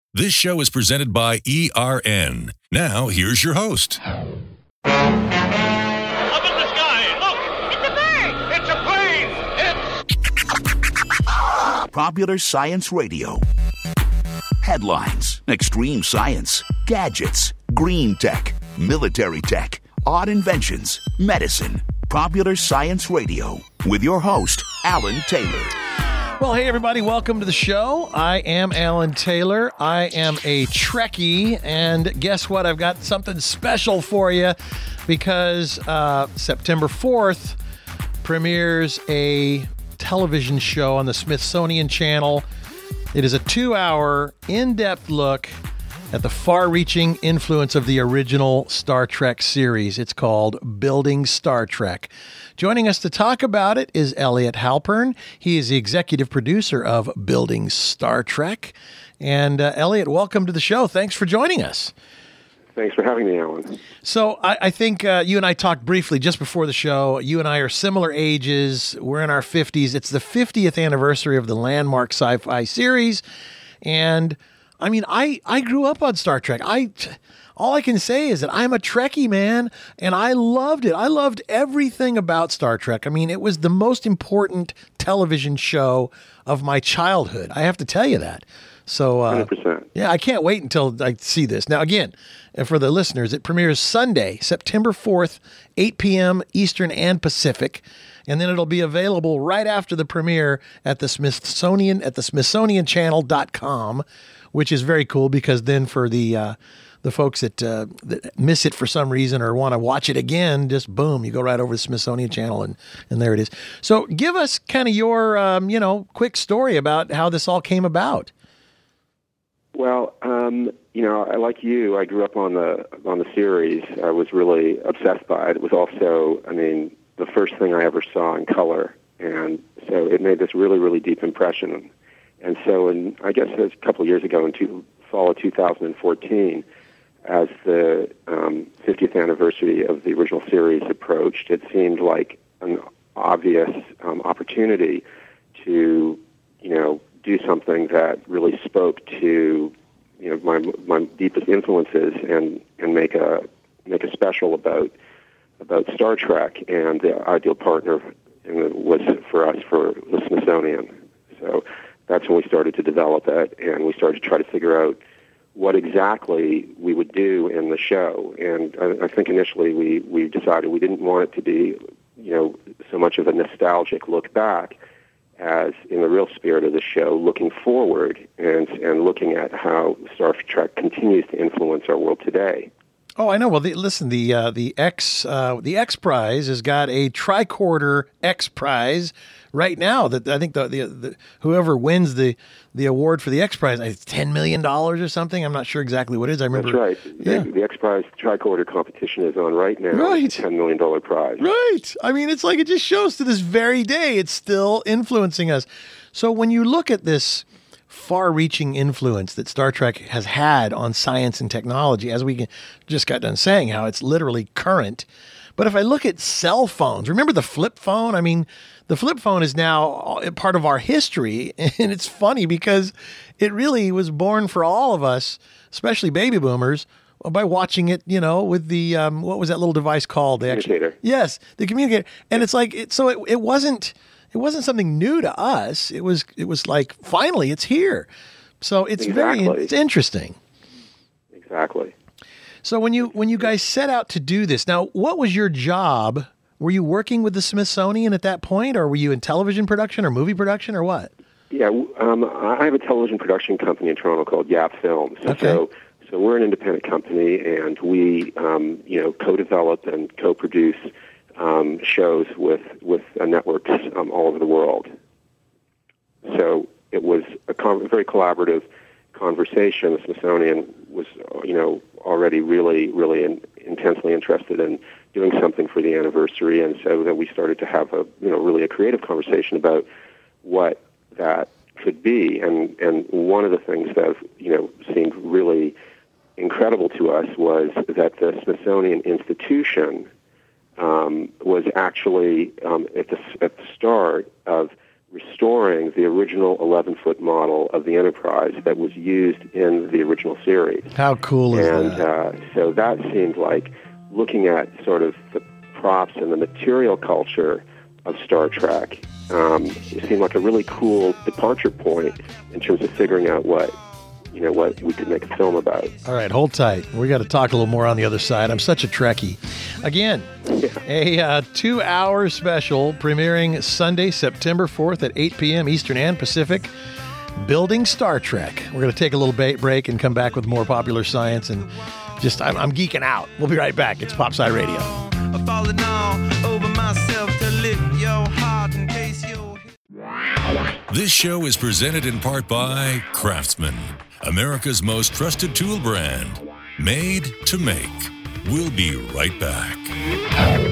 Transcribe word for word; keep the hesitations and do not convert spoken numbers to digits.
This show is presented by E R N. Now, here's your host. Up in the sky, look! It's a bird! It's a plane! It's... Popular Science Radio. Headlines, extreme science, gadgets, green tech, military tech, odd inventions, medicine. Popular Science Radio with your host, Alan Taylor. Well, hey, everybody. Welcome to the show. I am Alan Taylor. I am a Trekkie, and guess what? I've got something special for you because uh, September fourth premieres a television show on the Smithsonian Channel. It is a two-hour, in-depth look at the far-reaching influence of the original Star Trek series. It's called Building Star Trek. Joining us to talk about it is Elliot Halpern. He is the executive producer of Building Star Trek. And uh, Elliot, welcome to the show. Thanks for joining us. Thanks for having me, Alan. So I, I think uh, you and I talked briefly just before the show. You and I are similar ages. We're in our fifties. It's the fiftieth anniversary of the landmark sci-fi series. And I mean, I, I grew up on Star Trek. I... All I can say is that I'm a Trekkie, man, and I loved it. I loved everything about Star Trek. I mean, it was the most important television show of my childhood. I have to tell you that. So, uh, one hundred percent. Yeah, I can't wait until I see this. Now, again, for the listeners, it premieres Sunday, September fourth, eight p.m. Eastern and Pacific, and then it'll be available right after the premiere at the Smithsonian at the Smithsonian Channel dot com, which is very cool because then for the uh, the folks that, uh, that miss it for some reason or want to watch it again, just boom, you go right over to the Smithsonian Channel and, and there it is. So give us kind of your, um, you know, quick story about how this all came about. Well, um, you know, I, like you, I grew up on the on the series. I was really obsessed by it. It was also, I mean, the first thing I ever saw in color. And so it made this really, really deep impression. And so in, I guess it was a couple of years ago in two, fall of two thousand fourteen, as the um, fiftieth anniversary of the original series approached, it seemed like an obvious um, opportunity to, you know, do something that really spoke to, you know, my my deepest influences and, and make a make a special about about Star Trek. And the ideal partner was for us for the Smithsonian. So that's when we started to develop it, and we started to try to figure out what exactly we would do in the show. And I, I think initially we, we decided we didn't want it to be, you know, so much of a nostalgic look back as in the real spirit of the show, looking forward and, and looking at how Star Trek continues to influence our world today. Oh, I know. Well, the, listen, the uh, the X uh, the X Prize has got a tricorder X Prize right now. That I think the, the, the whoever wins the, the award for the X Prize, it's ten million dollars or something. I'm not sure exactly what it is. I remember. That's right. Yeah. The, the X Prize tricorder competition is on right now. Right. It's a ten million dollars prize. Right. I mean, it's like it just shows to this very day it's still influencing us. So when you look at this far-reaching influence that Star Trek has had on science and technology, as we just got done saying, how it's literally current. But if I look at cell phones, remember the flip phone? I mean, the flip phone is now part of our history, and it's funny because it really was born for all of us, especially baby boomers, by watching it, you know, with the, um, what was that little device called? The communicator. Actually, yes, the communicator. And it's like, it, so it, it wasn't... It wasn't something new to us. It was it was like, finally, it's here. So it's exactly. very it's interesting. Exactly. So when you when you guys set out to do this, now, what was your job? Were you working with the Smithsonian at that point, or were you in television production or movie production, or what? Yeah, um, I have a television production company in Toronto called Yap Films. Okay. So, so we're an independent company, and we, um, you know, co-develop and co-produce Um, shows with with uh, networks um, all over the world. So it was a con- very collaborative conversation. The Smithsonian was, you know, already really, really in, intensely interested in doing something for the anniversary, and so that we started to have a, you know, really a creative conversation about what that could be. And and one of the things that, you know, seemed really incredible to us was that the Smithsonian Institution Um, was actually um, at the at the start of restoring the original eleven-foot model of the Enterprise that was used in the original series. How cool is and, that? And uh, so that seemed like looking at sort of the props and the material culture of Star Trek. Um, it seemed like a really cool departure point in terms of figuring out what, you know, what we could make a film about. All right, hold tight. We got to talk a little more on the other side. I'm such a Trekkie. Again, yeah. a uh, two-hour special premiering Sunday, September fourth at eight p.m. Eastern and Pacific, Building Star Trek. We're going to take a little ba- break and come back with more popular science and just, I'm, I'm geeking out. We'll be right back. It's Popside Radio. I'm falling all over myself to lift your heart in case you... This show is presented in part by Craftsman, America's most trusted tool brand, made to make. We'll be right back.